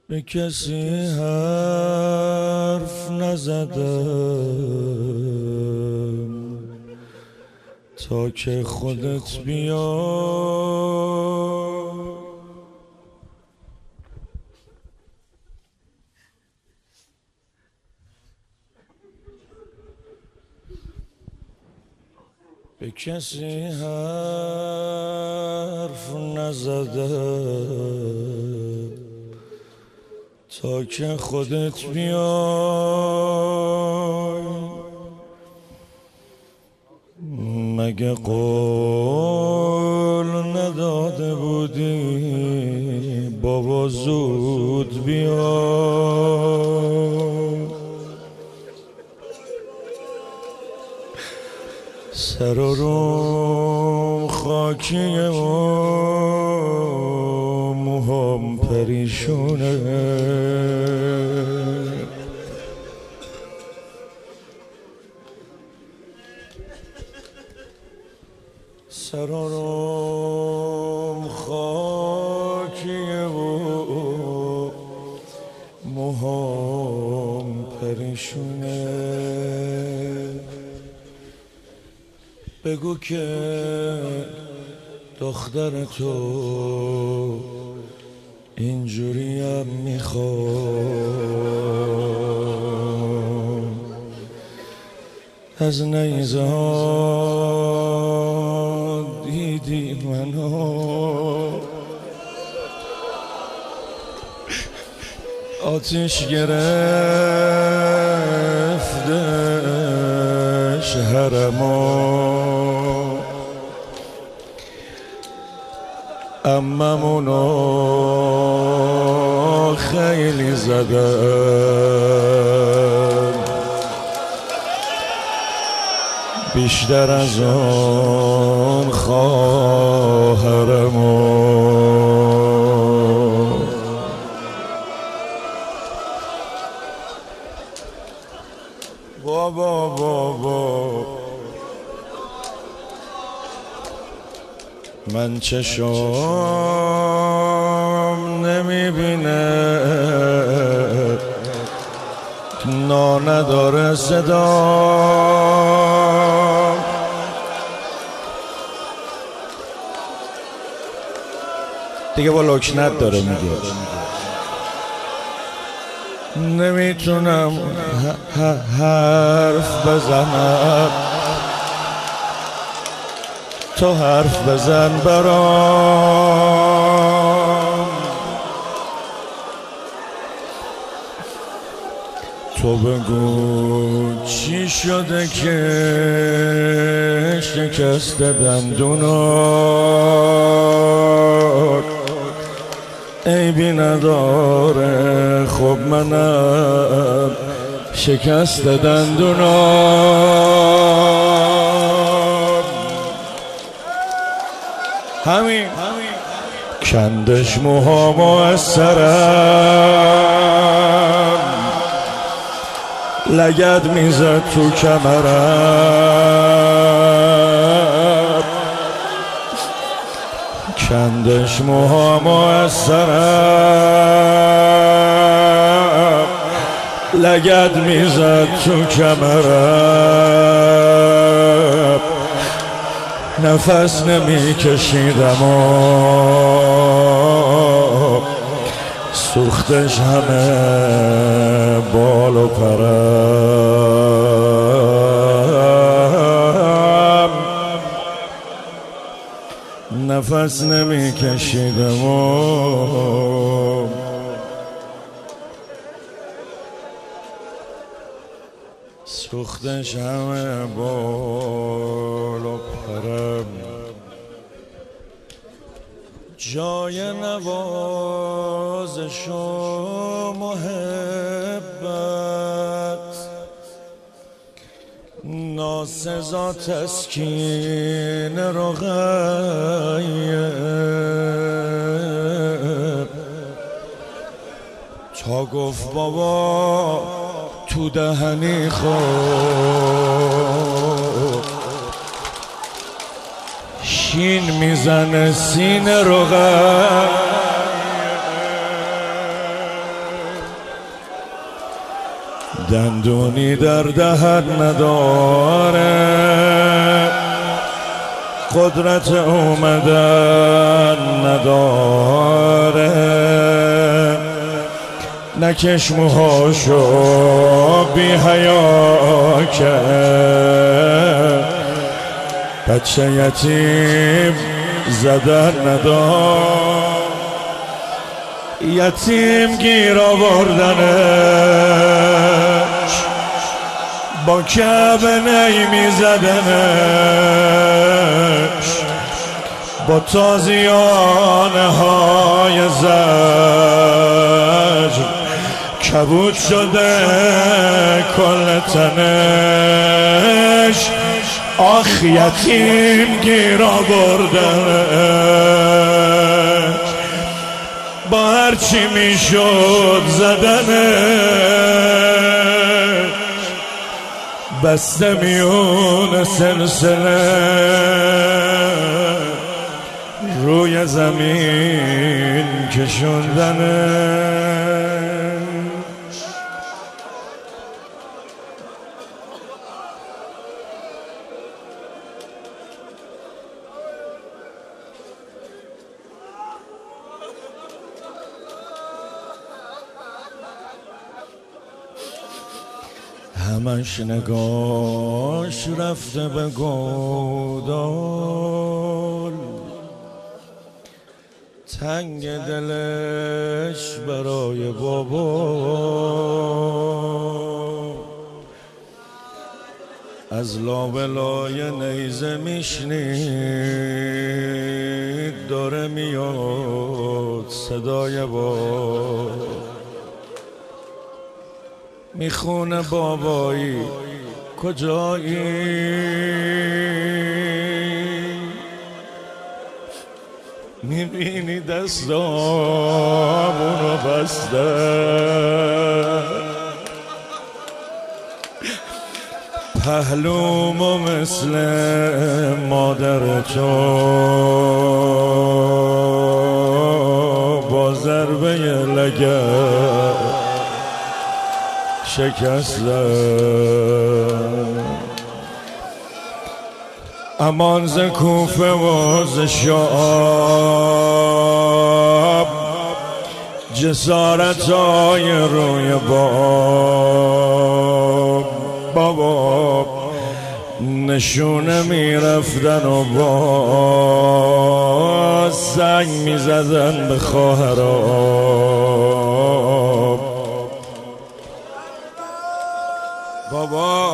به کسی حرف نزدم تا که خودت بیای. به کسی حرف نزدم تا که خودت بیای. مگه قول نداده بودی بابا زود بیای؟ سر و روم خاکیه و موهام پریشونه، سر و روم خاکیه و موهام پریشونه. بگو که دختر تو اینجوریم میخوام. از نیزه ها دیدی منو آتیش گرفته شهرمو. عممونو خیلی زدن بیشتر از اون خواهرمو. بابا بابا من چشم نمیبینه نا نداره صدا. دیگه با لکنت داره میگه نمیتونم حرف بزنم، تو حرف بزن برام. تو بگو چی شده که شکست دندونات عیبی نداره. خب منم شکست دندونات همین کندش موهامو از سرم، لگد میزد تو کمرم. کندش موهامو از سرم، لگد میزد تو کمرم. نفس نمیکشیدم و سوختش همه بال و پرم. نفس نمیکشیدم و سوختش همه بال و پرم. جای نوازش و محبت ناسزا تسکین رقیب. تا گفت بابا تو دهنی خود شین میزنه سینه رقیب. دندونی در دهن نداره، قدرت اومدن نداره، نکش موهاشو بی حیا کرد، بچه یتیم زدن ندار، یتیم گیر آوردنش با کعبه نی زدنش، با تازیانه های زجر کبود شده کل تنش، آخ یتیم گیر آوردنش، با هرچی میشد زدنش، بسته میون سلسله روی زمین کشوندنش. همش نگاش رفته به گودال، تنگ دلش برای بابا، از لابلای نیزه میشنید داره میاد صدای بابا، میخونه بابایی کجایی، میبینی دستامونو بسته، پهلومو مثل مادر تو با ضربه لگد شکستم، امان ز کوفه و ز شام، جسارتای روی بابا نشونه میرفتن و با سنگ میزدن به خواهرام، بابا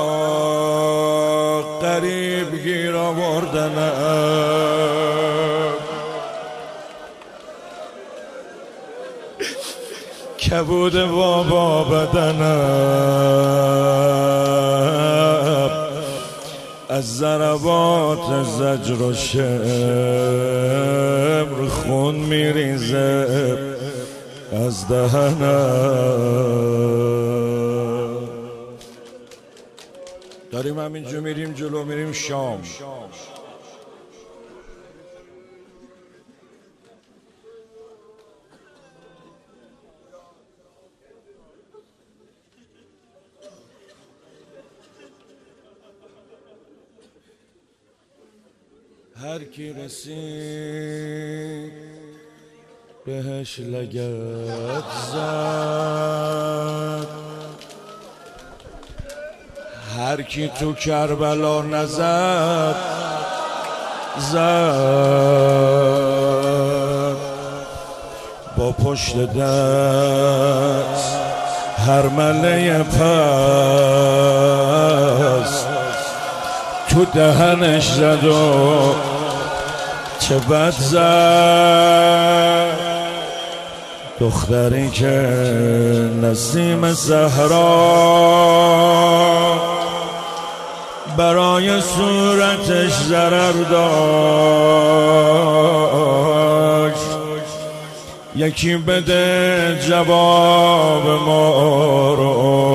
قریب گیر آوردنم، کبود بابا بدنم، از ضربات زجر و شمر خون میریزه از دهنم. داریم همینجا میریم جلو، میریم شام. هر کی رسید بهش لگد زد، هر کی تو کربلا نزد با پشت دست هر مله پس تو دهنش زد و چه بد زد، دختری که نسیم صحرا برای صورتش ضرر داشت، یکی بده جواب ما رو،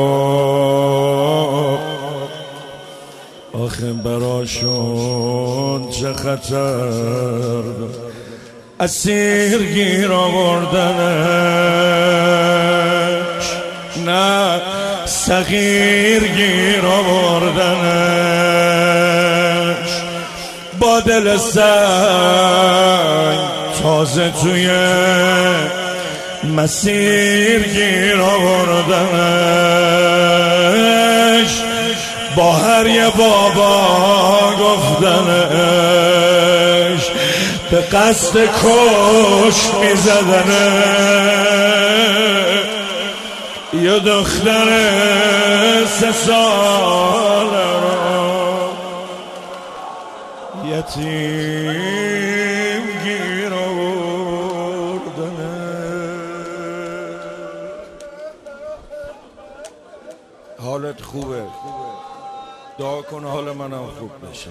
آخه براشون چه خطر اسیر گیر آوردنش، نه صغیر گیر آوردنش، با دل سنگ تازه توی مسیر گیر آوردنش، با هر یه بابا گفتنش، به قصد کشت میزدنش. یه دختر 3 ساله رو یتیم گیر آوردنش. حالت خوبه؟ دعا کن حال منم خوب بشه.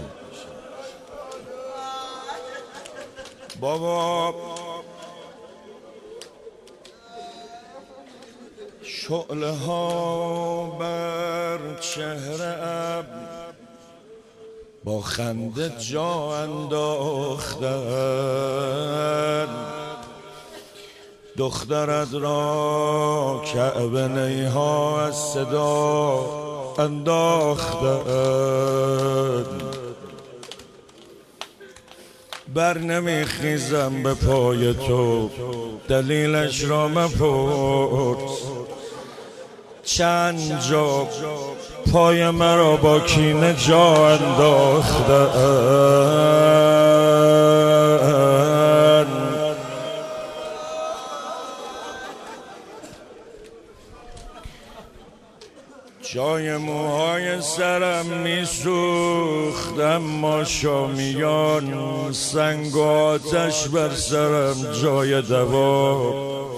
بابا شعله ها بر چهره اب با خنده جا انداختن، دخترت را کعبه نیها از صدا انداختن. بر نمیخیزم به پای تو، دلیلش را مپرس. چند جا پای مرا با کینه جا انداختن. جای موهای سرم میسوخت، اما شامیان سنگ و آتش بر سرم جای دوا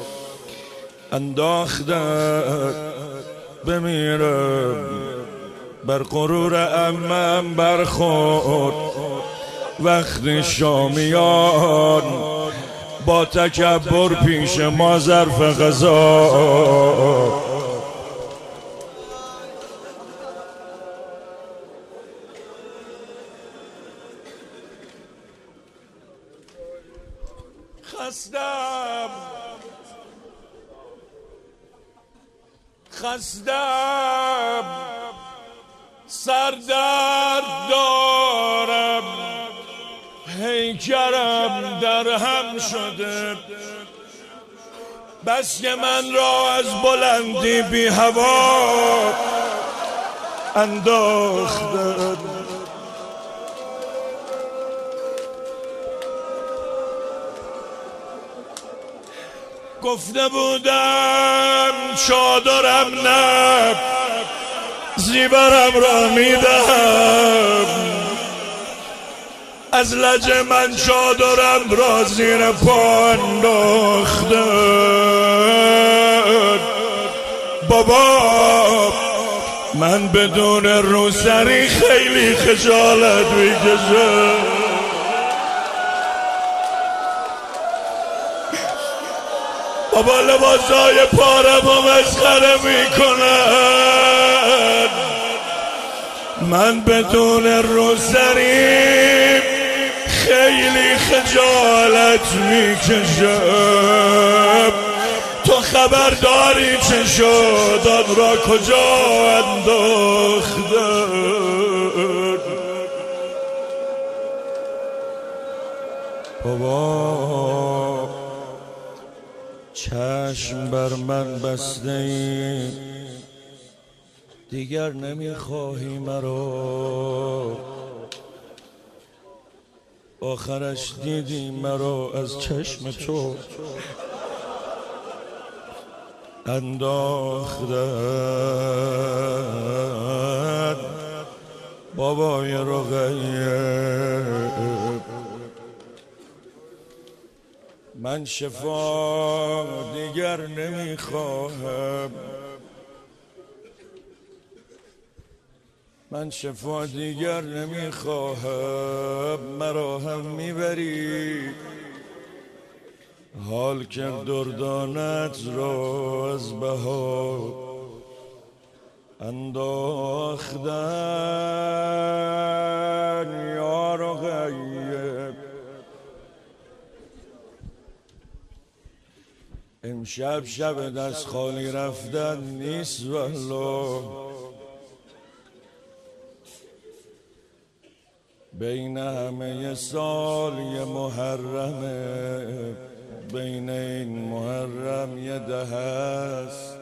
انداختن. بمیرم بر غرور عمم برخورد وقتی شامیان با تکبر پیش ما ظرف غذا. خستم سردرد دارم، پیکرم در هم شده، بس که من را از بلندی بی هوا انداختن. گفته بودم چادرم نه، زیورم را میدهم، از لج من چادرم را زیر پا انداختن. بابا من بدون روسری خیلی خجالت میکشم. بابا لباسای پارم و مسخره میکنن، من بدون روسری خیلی خجالت میکشم. تو خبرداری چه شد آن را کجا انداختن. بابا چشم بر من بسته ای، دیگر نمیخواهی مرا، آخرش دیدی مرا از چشم تو انداختن. بابای رقیه من شفا دیگر نمیخواهم، من شفا دیگر نمیخواهم، مرا هم میبری حال که دردانت را از بها انداختن. یا رقیه امشب شب دست خالی رفتن نیست والله. بین همه سال یه محرمه، بین این محرم یه دهه است.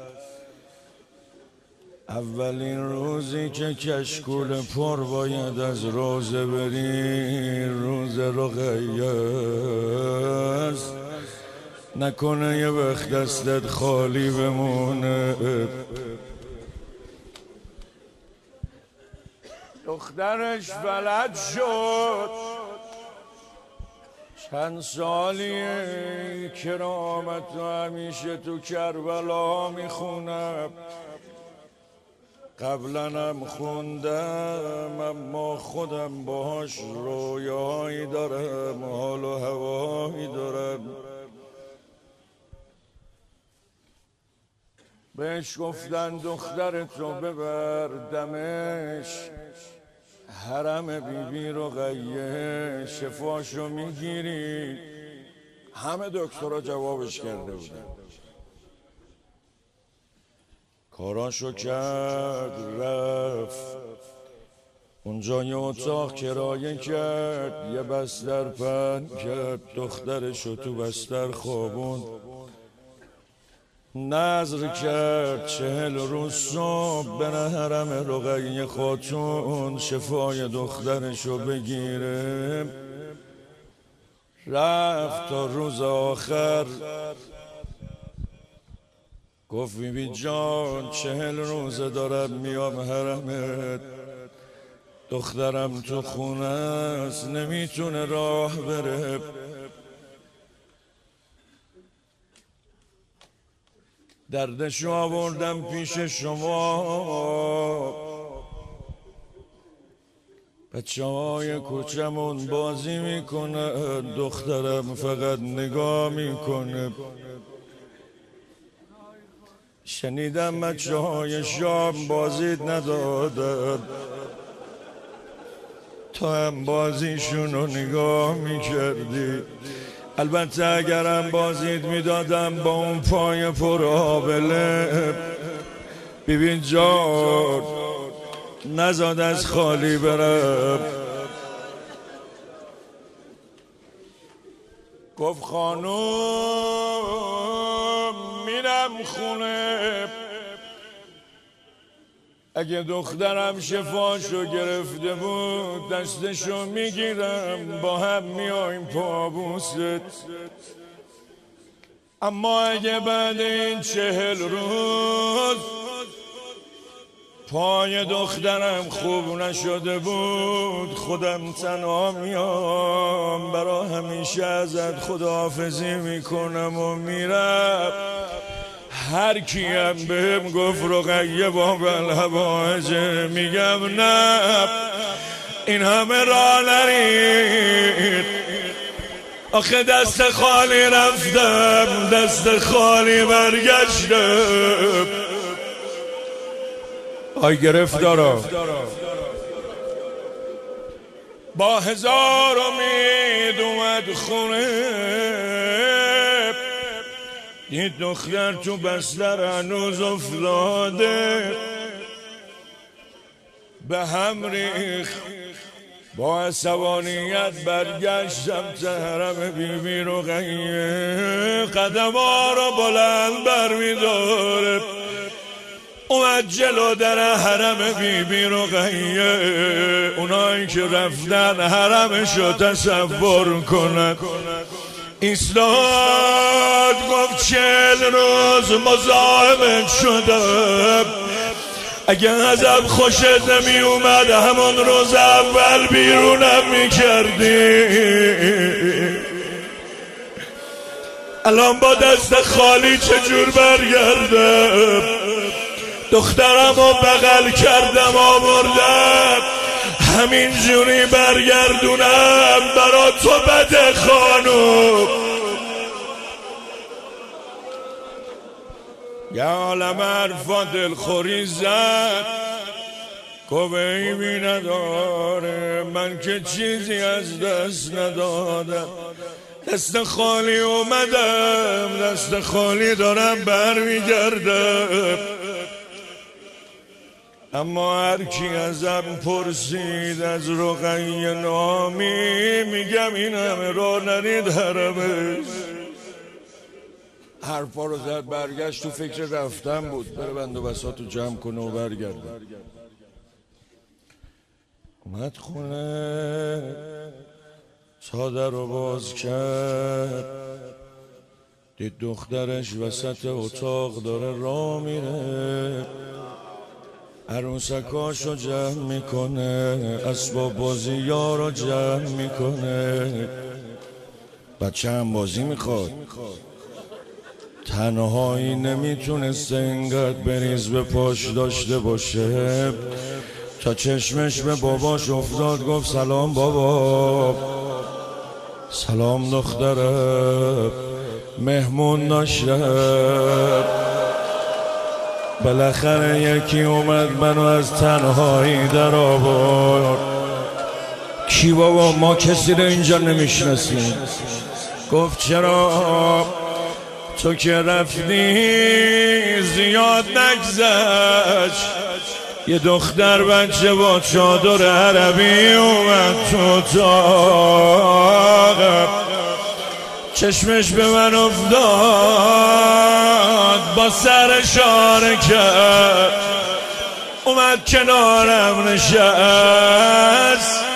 اولین روزی که کشکول پر باید از روزه بری روز رقیه است. نکنه یه وقت دستت خالی بمونه. دخترش فلج شد، چند سالیه کرامت و همیشه تو کربلا میخونم. قبلا هم خوندم اما خودم باهاش رویایی دارم، حال و هوایی دارم. بهش گفتن دخترتو ببر دمش، حرم بیبی رقیه شفاشو میگیری. همه دکترها جوابش کرده بودن. کاراشو کرد، رفت اونجا یه اتاق کرایه کرد، یه بستر پهن کرد، دخترشو تو بستر خوابون، نذر کرد 40 روز صبح بره حرم رقیه خاتون شفای دخترشو بگیره. رفت تا روز آخر گفت بیبی جان 40 روزه دارم میام حرمت، دخترم تو خونه است نمیتونه راه بره. دردشو آوردم پیش شما، بچه‌های کوچمون بازی میکنه، دخترم فقط نگاه میکنه. شنیدم بچه‌های شام بازیت ندادن، تو هم بازیشونو نگاه میکردی. البته اگرم بازیت میدادم با اون پای پر آبله، ببین جان نزاد از خالی برم. گفت خانوم میرم خونه، اگه دخترم شفاشو گرفته بود دستشو میگیرم با هم میایم پابوست. اما اگه بعد این 40 روز پای دخترم خوب نشده بود خودم تنها میام برا همیشه ازت خداحافظی میکنم و میرم. هر کیم بهم گفت رقیه باب الهوایج میگم نه، این همه راه نرید. آخه دست خالی رفتم دست خالی برگشتم. آی گرفتارا با 1000 امید اومد خونه، این دختر تو بستر هنوز افتاده، به هم ریخ. با عصبانیت برگشتم حرم بیبی رقیه، قدم‌ها رو بلند برمی‌داره. اومد جلو در حرم بیبی رقیه، اونایی که رفتن حرمشو تصور کنن. ایستاد گفت 40 روز مزاحمت شدم، اگه ازم خوشت نمی اومد همون روز اول بیرونم میکردی. الان با دست خالی چجور برگردم؟ دخترم رو بغل کردم آوردم همین جوری برگردونم برا تو بده خانوم. یا عالم حرفا دلخوری زد، گفت عیبی نداره من که چیزی از دست ندادم. دست خالی اومدم، دست خالی دارم برمیگردم. اما هر کی ازم پرسید از رقیه نامی، میگم این همه را نرید حرمش. حرفا رو زد، برگشت تو فکر رفتن بود، بره بند و بساطو جمع کنه و برگرده. اومد خونه تا در رو باز کرد، دید دخترش وسط اتاق داره راه میره، عروسکاشو جمع میکنه، اسباب بازی ها رو جمع میکنه. بچه هم بازی میخواد، تنهایی نمیتونسته اینقدر بریز به پاش داشته باشه تا چشمش به باباش افتاد. گفت سلام بابا. سلام دخترم، مهمون داشتم. بالاخره یکی اومد منو از تنهایی در آورد. کی بابا؟ ما کسی رو اینجا نمیشناسیم. گفت چرا؟ تو که رفتی زیاد نگذشت، یه دختر بچه با چادر عربی اومد تو اتاق، چشمش به من افتاد، با سر اشاره کرد، اومد کنارم نشست.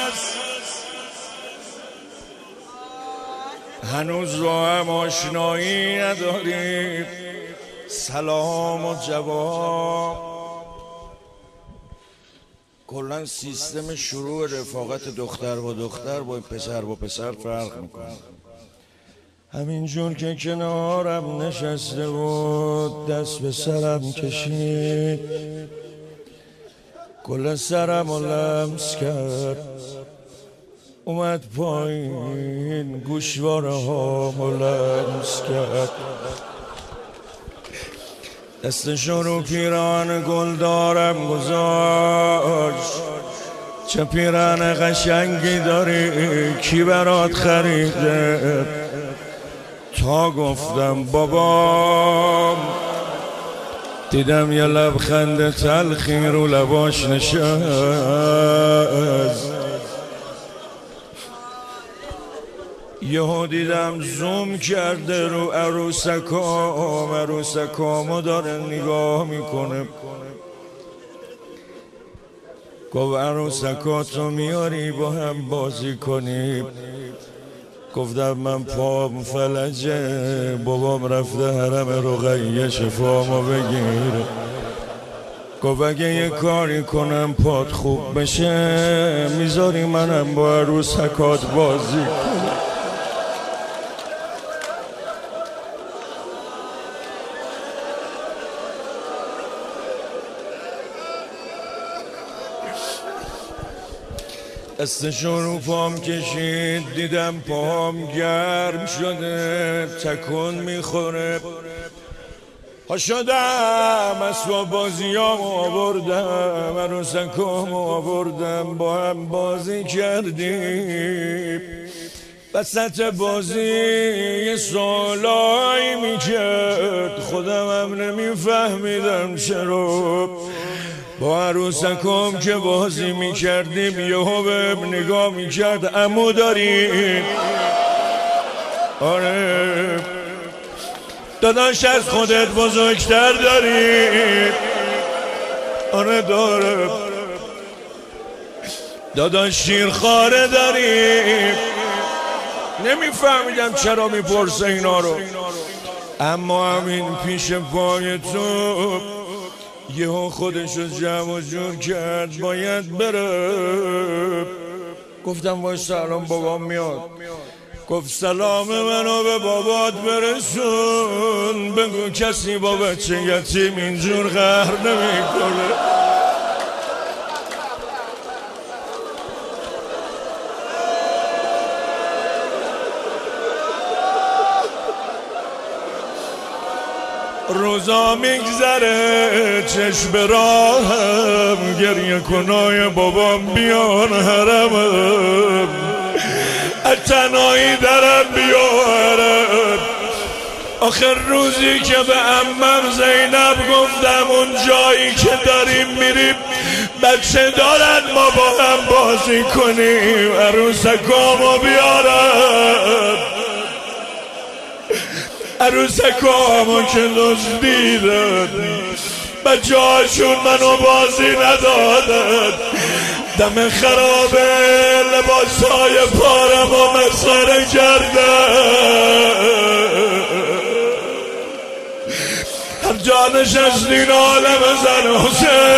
هنوز با هم آشنایی نداریم، سلام و جواب. کلن سیستم شروع رفاقت دختر با دختر با پسر با پسر فرق میکنه. همینجور که کنارم نشسته بود، دست به سرم کشید، کل سرم رو لمس کرد، اومد پایین گوشواره ها رو لمس کرد، دستشو رو پیران گل دارم گذاشت. چه پیران قشنگی داری، کی برات خریده؟ تا گفتم بابام، دیدم یه لبخند تلخی رو لباش نشست. یهو دیدم زوم کرده رو عروسکام، عروسکامو داره نگاه میکنه. گفت عروسکاتو میاری با هم بازی کنیم؟ گفتم من پام فلجه، بابام رفته حرم رقیه شفامو بگیره. گفت اگه یه کاری کنم پات خوب بشه، میذاری منم با عروسکات بازی کنم؟ دستشو رو پام کشید، دیدم پام گرم شده، تکون میخوره. ها شدم اسباب بازیامو آوردم، عروسکامو آوردم، با هم بازی کردیم. وسط بازی یه سوالایی میکرد، خودم هم نمیفهمیدم چرا. با عروسکم که بازی میکردیم یهو بهم نگاه میکرد، عمو دارین؟ آره. داداش از خودت بزرگتر دارین؟ آره دارم. داداش شیرخواره دارین؟ نمیفهمیدم چرا میپرسه اینا رو، اما همین پیش پای تو یهو خودشو جمع و جور کرد، باید بره. گفتم وای سلام بابام میاد. گفت سلام منو به بابات برسون، بگو کسی با بچه یتیم اینجور قهر نمیکنه. روزا میگذره چشم راهم، گریه کنای بابام بیان حرمم. از تنهایی درم بیارم. آخر روزی که به عمم زینب گفتم اون جایی که داریم میریم بچه دارن ما با هم بازی کنیم، عروسکامو بیارم. عروسکامو که دزدیدن، بچه هاشون منو بازی ندادن، دم خرابه لباسای پارم و مسخره کردن. هر جا نشستین عالم زن حسین